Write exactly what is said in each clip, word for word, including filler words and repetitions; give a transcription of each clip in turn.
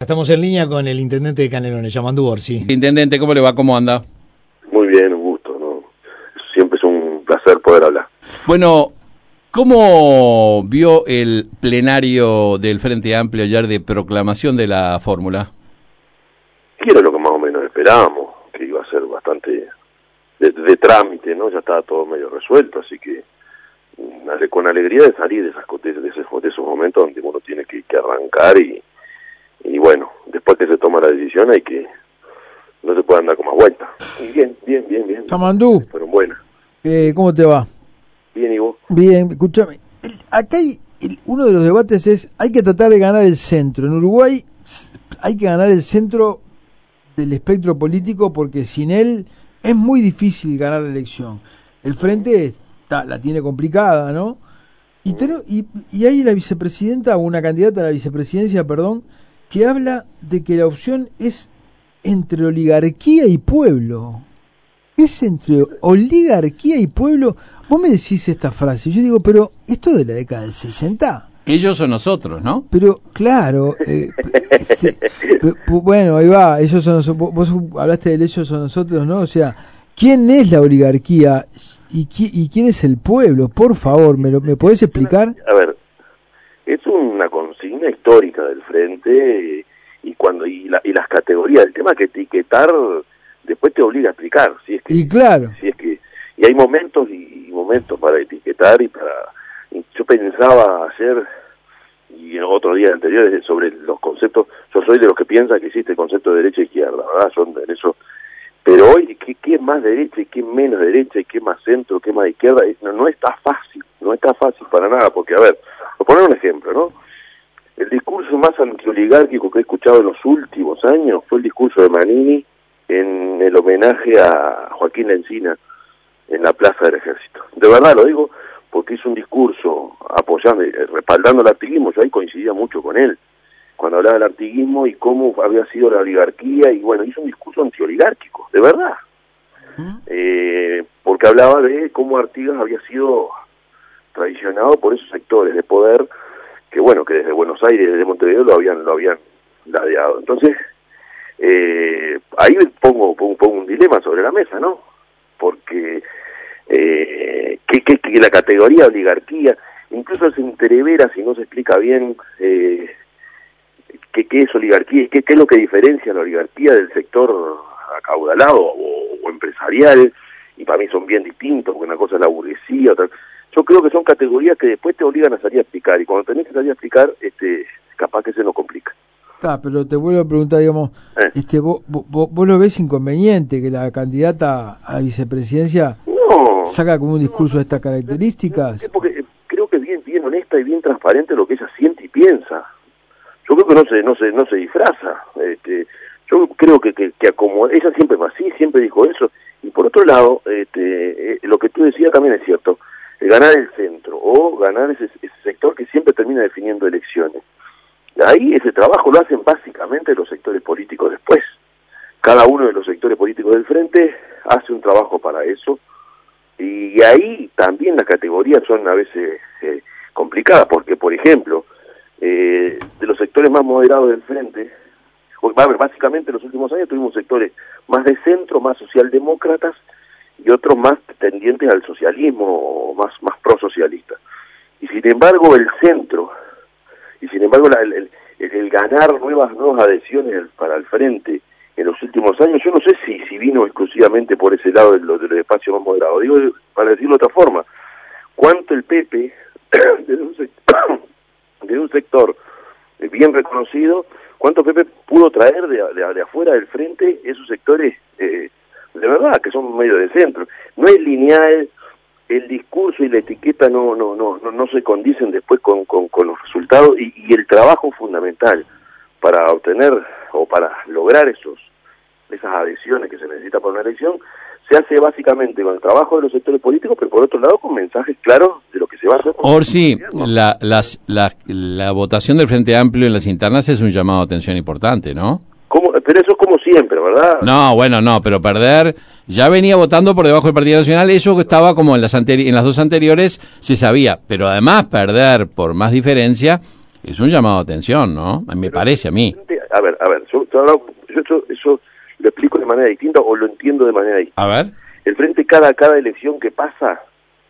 Estamos en línea con el intendente de Canelones, Yamandú Orsi. Intendente, ¿cómo le va? ¿Cómo anda? Muy bien, un gusto, ¿no? Siempre es un placer poder hablar. Bueno, ¿cómo vio el plenario del Frente Amplio ayer de proclamación de la fórmula? Y era lo que más o menos esperábamos, que iba a ser bastante de, de trámite, ¿no? Ya estaba todo medio resuelto, así que con alegría de salir de, esas, de, de, esos, de esos momentos donde uno tiene que, que arrancar y, y bueno, después que se toma la decisión hay que, no se puede andar con más vueltas. Y bien, bien, bien, bien. Yamandú, fueron buenas. Eh, ¿Cómo te va? Bien, ¿y vos? Bien, escúchame. El, acá hay, el, uno de los debates es, hay que tratar de ganar el centro. En Uruguay hay que ganar el centro del espectro político porque sin él es muy difícil ganar la elección. El frente está, la tiene complicada, ¿no? Y, ten, y, y hay la vicepresidenta, o una candidata a la vicepresidencia, perdón, que habla de que la opción es entre oligarquía y pueblo. Es entre oligarquía y pueblo. Vos me decís esta frase, yo digo, pero esto de la década del sesenta. Ellos o nosotros, ¿no? Pero, claro, eh, este, bueno, ahí va, ellos son nosotros, vos hablaste de ellos o nosotros, ¿no? O sea, ¿quién es la oligarquía y, qui, y quién es el pueblo? Por favor, ¿me, lo, me podés explicar? A ver, es una consigna histórica del Frente y cuando y, la, y las categorías, el tema que etiquetar después te obliga a explicar, si es que, y claro, si es que y hay momentos y, y momentos para etiquetar y para y yo pensaba ayer y en otros días anteriores sobre los conceptos. Yo soy de los que piensa que existe el concepto de derecha e izquierda, ¿verdad? Son en eso. Pero hoy, ¿qué, qué es más derecha y qué menos derecha y qué más centro, qué más izquierda? No, no está fácil, no está fácil para nada, porque, a ver, por poner un ejemplo, ¿no? El discurso más antioligárquico que he escuchado en los últimos años fue el discurso de Manini en el homenaje a Joaquín Lencina en la Plaza del Ejército. De verdad lo digo, porque hizo un discurso apoyando, respaldando el artiguismo. Yo ahí coincidía mucho con él, cuando hablaba del artiguismo y cómo había sido la oligarquía, y bueno, hizo un discurso antioligárquico, de verdad. ¿Mm? Eh, porque hablaba de cómo Artigas había sido traicionado por esos sectores de poder, que bueno, que desde Buenos Aires, desde Montevideo lo habían, lo habían ladeado. Entonces, eh, ahí pongo, pongo, pongo un dilema sobre la mesa, ¿no? Porque eh, que, que, que la categoría oligarquía, incluso se entrevera si no se explica bien eh, qué, qué es oligarquía, qué, qué es lo que diferencia la oligarquía del sector acaudalado o, o empresarial, y para mí son bien distintos, porque una cosa es la burguesía, otra. Yo creo que son categorías que después te obligan a salir a explicar, y cuando tenés que salir a explicar, este, capaz que se nos complica. Ah, pero te vuelvo a preguntar, digamos, eh. este, vos, vos, vos lo ves inconveniente que la candidata a vicepresidencia no, saca como un discurso no, de estas características? Porque creo que es bien, bien honesta y bien transparente lo que ella siente y piensa. Yo creo que no se, no se, no se disfraza. Este, yo creo que, que, que acomoda, ella siempre fue así, siempre dijo eso. Y por otro lado, este, eh, lo que tú decías también es cierto, eh, ganar el centro o ganar ese, ese sector que siempre termina definiendo elecciones. Ahí ese trabajo lo hacen básicamente los sectores políticos después. Cada uno de los sectores políticos del Frente hace un trabajo para eso, y ahí también las categorías son a veces eh, complicadas, porque por ejemplo, eh, de los sectores más moderados del Frente, básicamente en los últimos años tuvimos sectores más de centro, más socialdemócratas, y otros más tendientes al socialismo, más, más prosocialistas. Y sin embargo el centro, y sin embargo la, el, el, el ganar nuevas nuevas adhesiones para el Frente en los últimos años, yo no sé si si vino exclusivamente por ese lado de los, de los espacios más moderados. Digo, para decirlo de otra forma, cuánto el P P, desde un sector, de un sector bien reconocido, cuánto P P pudo traer de, de, de afuera del Frente esos sectores eh, de verdad, que son medio de centro. No es lineal, el discurso y la etiqueta no no no no, no se condicen después con, con, con los resultados, y, y el trabajo fundamental para obtener o para lograr esos esas adhesiones que se necesita para una elección se hace básicamente con el trabajo de los sectores políticos, pero por otro lado con mensajes claros de lo que se va a hacer. Orsi, la, las, la, la votación del Frente Amplio en las internas es un llamado de atención importante, ¿no? ¿Cómo? Pero eso es como siempre, ¿verdad? No, bueno, no, pero perder, ya venía votando por debajo del Partido Nacional, eso que estaba como en las, anteri- en las dos anteriores se sabía, pero además perder por más diferencia es un llamado de atención, ¿no? Me pero parece a mí. a ver, a ver, yo, yo, yo eso lo explico de manera distinta o lo entiendo de manera distinta. A ver. El Frente cada, cada elección que pasa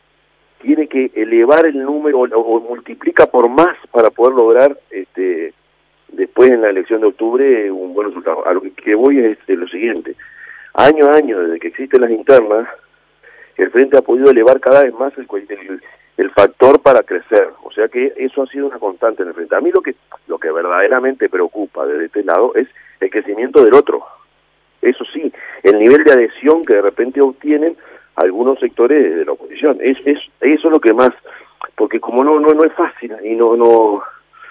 tiene que elevar el número o, o multiplica por más para poder lograr este después en la elección de octubre un buen resultado. A lo que, que voy es, es lo siguiente. Año a año, desde que existen las internas, el Frente ha podido elevar cada vez más el, el, el factor para crecer. O sea que eso ha sido una constante en el Frente. A mí lo que lo que verdaderamente preocupa desde este lado es el crecimiento del otro. Eso sí, el nivel de adhesión que de repente obtienen algunos sectores de la oposición. Es, es, eso es lo que más, porque como no no no es fácil y no no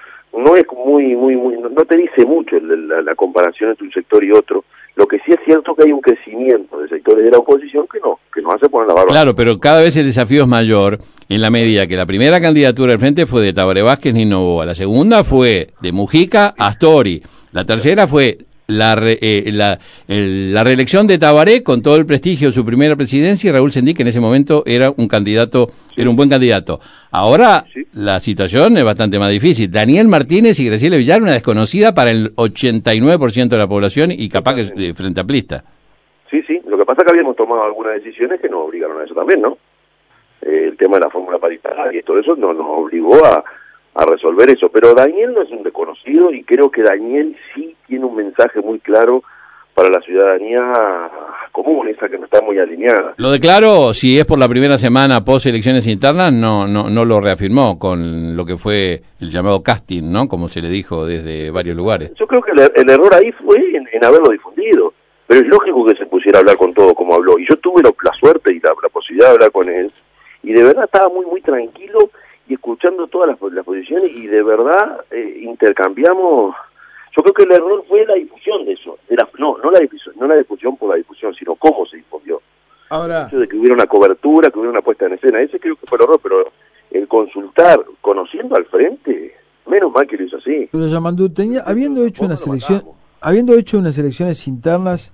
no es muy muy muy no te dice mucho la, la comparación entre un sector y otro. Lo que sí es cierto que hay un crecimiento de sectores de la oposición que no, que nos hace poner la barba. Claro, pero cada vez el desafío es mayor en la medida que la primera candidatura del Frente fue de Tabaré Vázquez Nino Novoa, la segunda fue de Mujica Astori, la tercera fue la, re, eh, la, el, la reelección de Tabaré con todo el prestigio de su primera presidencia y Raúl Sendí, que en ese momento era un candidato, sí. era un buen candidato. Ahora sí. la situación es bastante más difícil. Daniel Martínez y Graciela Villar, una desconocida para el ochenta y nueve por ciento de la población y capaz que de frente amplista. Sí, sí, lo que pasa es que habíamos tomado algunas decisiones que nos obligaron a eso también, ¿no? Eh, el tema de la fórmula paritaria y todo eso no, nos obligó a a resolver eso, pero Daniel no es un desconocido y creo que Daniel sí tiene un mensaje muy claro para la ciudadanía común, esa que no está muy alineada. Lo de claro, si es por la primera semana post elecciones internas, no no no lo reafirmó con lo que fue el llamado casting, ¿no? Como se le dijo desde varios lugares. Yo creo que el, el error ahí fue en, en haberlo difundido, pero es lógico que se pusiera a hablar con todo como habló, y yo tuve la, la suerte y la, la posibilidad de hablar con él, y de verdad estaba muy muy tranquilo y escuchando todas las, las posiciones y de verdad eh, intercambiamos. Yo creo que el error fue la difusión de eso, de la, no no la difusión, no la difusión por la difusión, sino cómo se difundió. Ahora, el hecho de que hubiera una cobertura, que hubiera una puesta en escena, ese creo que fue el error, pero el consultar, conociendo al Frente, menos mal que lo hizo así. Pero Yamandú, tenía, habiendo hecho una selección, habiendo hecho unas elecciones internas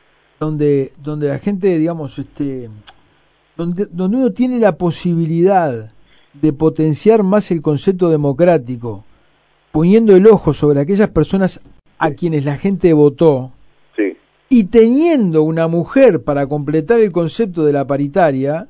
donde donde la gente, digamos, este, donde donde uno tiene la posibilidad de potenciar más el concepto democrático, poniendo el ojo sobre aquellas personas a quienes la gente votó, sí. y teniendo una mujer para completar el concepto de la paritaria,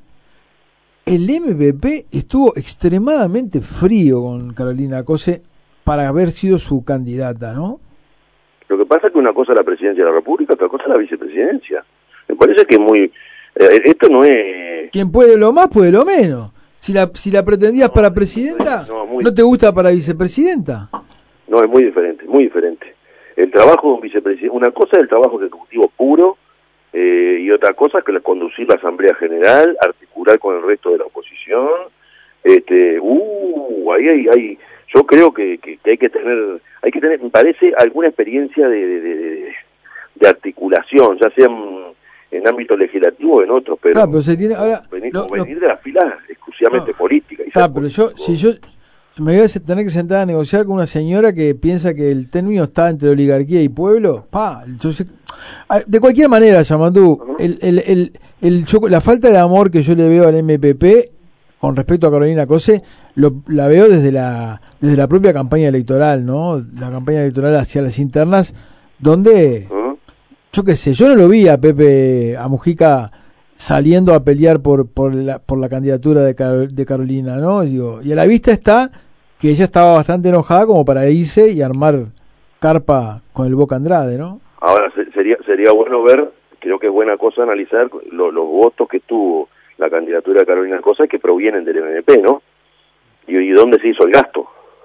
el M P P estuvo extremadamente frío con Carolina Cose para haber sido su candidata, ¿no? Lo que pasa es que una cosa es la presidencia de la República, otra cosa es la vicepresidencia. Me parece que es muy... Eh, esto no es... Quien puede lo más, puede lo menos. Si la si la pretendías no, para presidenta, no, muy, ¿no te gusta para vicepresidenta? No, es muy diferente, muy diferente. El trabajo de un vicepresidente, una cosa es el trabajo ejecutivo puro, eh, y otra cosa es que conducir la Asamblea General, articular con el resto de la oposición. Este, uh, ahí hay, hay yo creo que, que, que hay que tener, hay que tener, me parece, alguna experiencia de, de, de, de articulación, ya sea en, en ámbito legislativo o en otros, pero, ah, pero se tiene, ahora, venir, lo, venir lo, de las filas exclusivamente no, políticas. Ah, pero yo, si yo me voy a tener que sentar a negociar con una señora que piensa que el término está entre oligarquía y pueblo, pa, entonces, de cualquier manera, Yamandú, uh-huh. el, el, el, el, yo, la falta de amor que yo le veo al M P P con respecto a Carolina Cose, lo, la veo desde la desde la propia campaña electoral, ¿no? La campaña electoral hacia las internas, donde, uh-huh. yo qué sé, yo no lo vi a Pepe, a Mujica saliendo a pelear por por la, por la candidatura de, Car- de Carolina, ¿no? Digo, y a la vista está que ella estaba bastante enojada como para irse y armar carpa con el Boca Andrade, ¿no? Ahora, sería sería bueno ver, creo que es buena cosa analizar lo, los votos que tuvo la candidatura de Carolina Cose que provienen del M P, ¿no? Y, y dónde se hizo el gasto.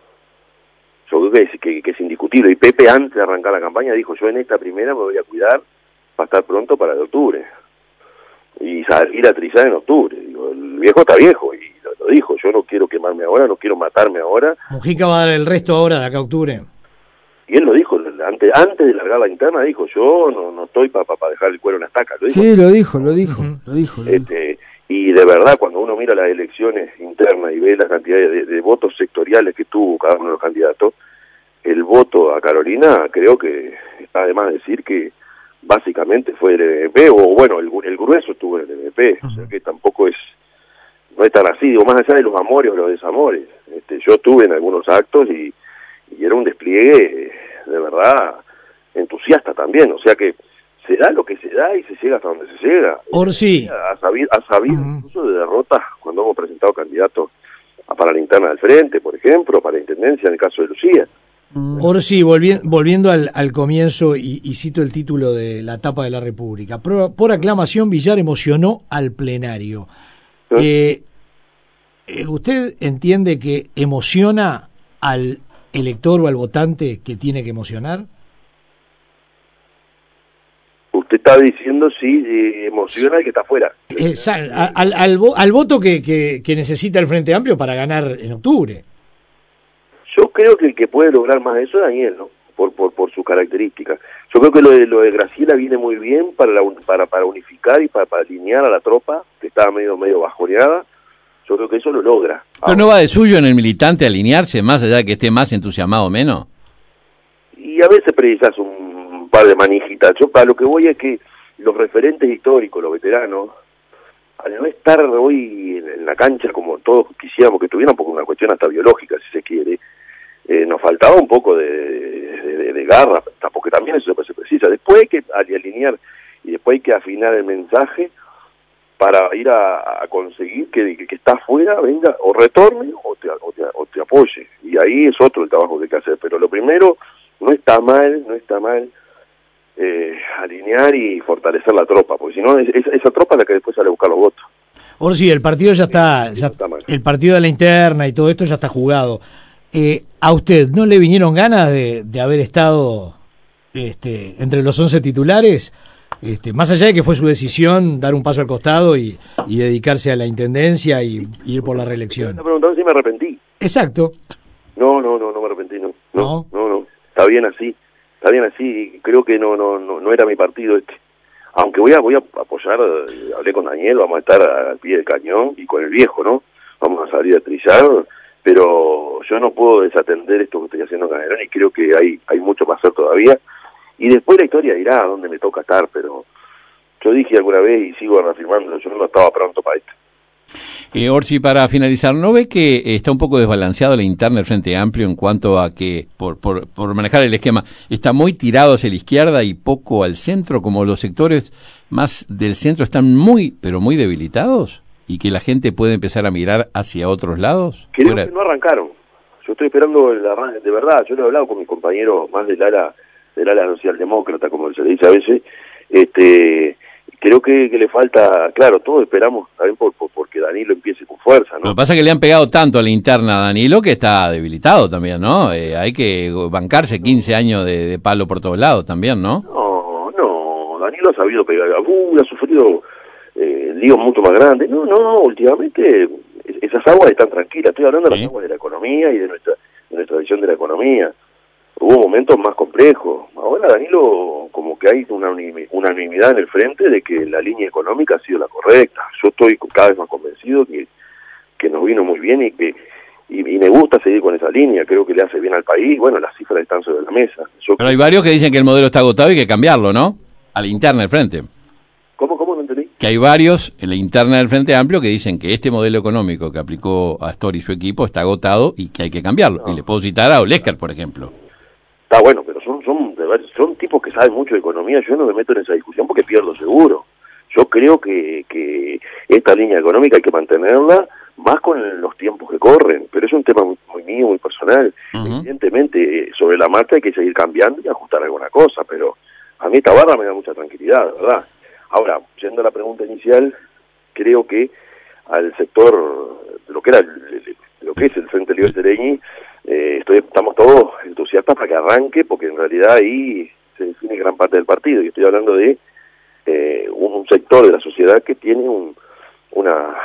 Yo creo que es, que, que es indiscutible. Y Pepe, antes de arrancar la campaña, dijo, yo en esta primera me voy a cuidar para estar pronto para el octubre. Y salir a trizar en octubre. Digo, el viejo está viejo y lo, lo dijo, yo no quiero quemarme ahora, no quiero matarme ahora. Mujica va a dar el resto ahora de acá a octubre. Y él lo dijo, antes antes de largar la interna, dijo, yo no no estoy para pa, pa dejar el cuero en la estaca. ¿Lo dijo? Sí, lo dijo, lo dijo, uh-huh. lo dijo. Lo este, dijo. Y de verdad, cuando uno mira las elecciones internas y ve la cantidad de, de votos sectoriales que tuvo cada uno de los candidatos, el voto a Carolina, creo que está de más decir que básicamente fue el M P, o bueno, el, el grueso estuvo en el M P, uh-huh. o sea que tampoco es, no es tan así, digo, más allá de los amores o los desamores. Este, yo estuve en algunos actos y, y era un despliegue de verdad entusiasta también, o sea que se da lo que se da y se llega hasta donde se llega. Orsi. Ha sabido, ha sabido Uh-huh. incluso de derrotas cuando hemos presentado candidatos a para la interna del frente, por ejemplo, para la intendencia en el caso de Lucía. Orsi, volvi- volviendo al, al comienzo, y, y cito el título de la tapa de la República. Por, por aclamación, Villar emocionó al plenario. Eh, eh, ¿Usted entiende que emociona al elector o al votante que tiene que emocionar? Usted está diciendo si eh, emociona al que está afuera. Exacto, al, al, vo- al voto que, que, que necesita el Frente Amplio para ganar en octubre. Yo creo que el que puede lograr más eso es Daniel, ¿no? Por, por, por sus características. Yo creo que lo de, lo de Graciela viene muy bien para, la, para, para unificar y para, para alinear a la tropa, que estaba medio, medio bajoneada. Yo creo que eso lo logra. ¿Pero no va de suyo en el militante alinearse, más allá de que esté más entusiasmado o menos? Y a veces precisas un par de manijitas. Yo para lo que voy es que los referentes históricos, los veteranos, al no estar hoy en, en la cancha como todos quisiéramos que tuvieran, porque una cuestión hasta biológica, si se quiere, eh, nos faltaba un poco de, de, de, de garra, porque también eso se precisa. Después hay que alinear y después hay que afinar el mensaje para ir a, a conseguir que, que, que está afuera venga o retorne o te, o, te, o te apoye. Y ahí es otro el trabajo que hay que hacer. Pero lo primero, no está mal, no está mal eh, alinear y fortalecer la tropa, porque si no, es, es, esa tropa es la que después sale a buscar los votos. Orsi, el partido ya está, Sí, ya, no está mal. el partido de la interna y todo esto ya está jugado. Eh, ¿A usted no le vinieron ganas de, de haber estado este, entre los once titulares? Este, más allá de que fue su decisión dar un paso al costado y, y dedicarse a la intendencia y, y ir por la Me reelección. está preguntando si me arrepentí. Exacto. No, no, no, no me arrepentí, no. ¿No? No, no, no. Está bien así. Está bien así. Creo que no, no, no, no era mi partido este. Aunque voy a, voy a apoyar, eh, hablé con Daniel, vamos a estar al pie del cañón y con el viejo, ¿no? Vamos a salir a trillar, pero yo no puedo desatender esto que estoy haciendo en Canerón y creo que hay, hay mucho para hacer todavía. Y después la historia dirá a dónde me toca estar, pero yo dije alguna vez y sigo reafirmándolo, yo no estaba pronto para esto. Eh, Orsi, para finalizar, ¿no ve que está un poco desbalanceado la interna del Frente Amplio en cuanto a que, por, por, por manejar el esquema, está muy tirado hacia la izquierda y poco al centro, como los sectores más del centro están muy, pero muy debilitados, y que la gente puede empezar a mirar hacia otros lados? Creo Fuera... que no arrancaron. Yo estoy esperando el arranque, de verdad, yo lo he hablado con mis compañeros más del ala, del ala socialdemócrata, como se le dice a veces, este... Creo que, que le falta, claro, todos esperamos también por, por, porque Danilo empiece con fuerza, ¿no? Lo que pasa es que le han pegado tanto a la interna a Danilo que está debilitado también, ¿no? Eh, hay que bancarse quince años de, de palo por todos lados también, ¿no? No, no, Danilo ha sabido pegar, uh, ha sufrido eh, líos mucho más grandes. No, no, últimamente esas aguas están tranquilas. Estoy hablando de las Sí. aguas de la economía y de nuestra, de nuestra visión de la economía. Hubo momentos más complejos. Ahora, Danilo, como que hay una unanimidad en el frente de que la línea económica ha sido la correcta. Yo estoy cada vez más convencido que, que nos vino muy bien y que y, y me gusta seguir con esa línea. Creo que le hace bien al país. Bueno, las cifras están sobre la mesa. Yo, Pero hay varios que dicen que el modelo está agotado y que hay que cambiarlo, ¿no? A la interna del Frente. ¿Cómo, cómo no entendí? Que hay varios en la interna del Frente Amplio que dicen que este modelo económico que aplicó Astor y su equipo está agotado y que hay que cambiarlo. No. Y le puedo citar a Olesker, por ejemplo. Está bueno, pero son son de verdad, son tipos que saben mucho de economía. Yo no me meto en esa discusión porque pierdo seguro. Yo creo que, que esta línea económica hay que mantenerla más con los tiempos que corren, pero es un tema muy, muy mío, muy personal. Uh-huh. Evidentemente, sobre la marcha hay que seguir cambiando y ajustar alguna cosa, pero a mí esta barra me da mucha tranquilidad, ¿verdad? Ahora, yendo a la pregunta inicial, creo que al sector, de lo que era, el, el, lo que es el Frente Libre Sereñi, eh, estoy, estamos todos entusiastas para que arranque, porque en realidad ahí se define gran parte del partido, y estoy hablando de eh, un, un sector de la sociedad que tiene un, una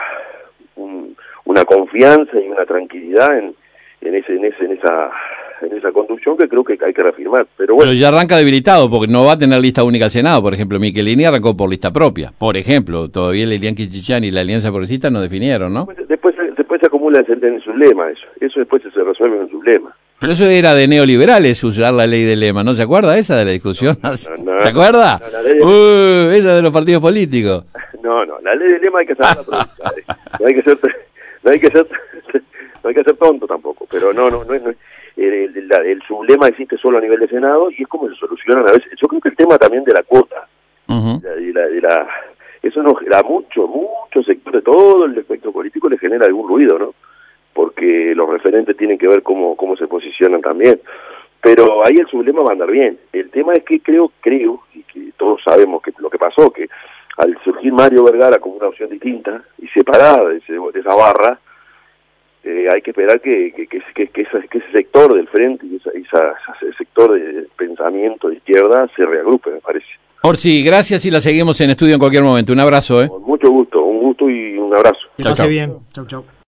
un, una confianza y una tranquilidad en, en ese en ese en esa en esa conducción que creo que hay que reafirmar. Pero bueno, Pero ya arranca debilitado porque no va a tener lista única al Senado. Por ejemplo, Michelini arrancó por lista propia. Por ejemplo, todavía el Elian Kichichán y la Alianza Progresista no definieron, ¿no? después después, después se acumula en, en su lema eso. Eso después se resuelve en su lema. Pero eso era de neoliberales usar la ley del lema, ¿no se acuerda esa de la discusión? No, no, ¿Se acuerda? no, la ley de- Uh, esa de los partidos políticos. No, no, la ley del lema hay que saberla aprovechar, eh. No hay que ser no hay que ser no hay que ser tonto tampoco, pero no no no es, no es- el, el, el sublema existe solo a nivel de Senado y es como se solucionan a veces. Yo creo que el tema también de la cuota, uh-huh. de la, de la, eso nos a mucho, mucho sector de todo el espectro político le genera algún ruido, ¿no? Porque los referentes tienen que ver cómo, cómo se posicionan también. Pero ahí el sublema va a andar bien. El tema es que creo, creo, y que todos sabemos que lo que pasó, que al surgir Mario Vergara como una opción distinta y separada de, ese, de esa barra, eh, hay que esperar que, que, que, que, que, ese, que ese sector del frente y esa, esa, ese sector de pensamiento de izquierda se reagrupe, me parece. Orsi, gracias y la seguimos en estudio en cualquier momento. Un abrazo, ¿eh? Con mucho gusto, un gusto y un abrazo. Que pase bien. Chau, chau.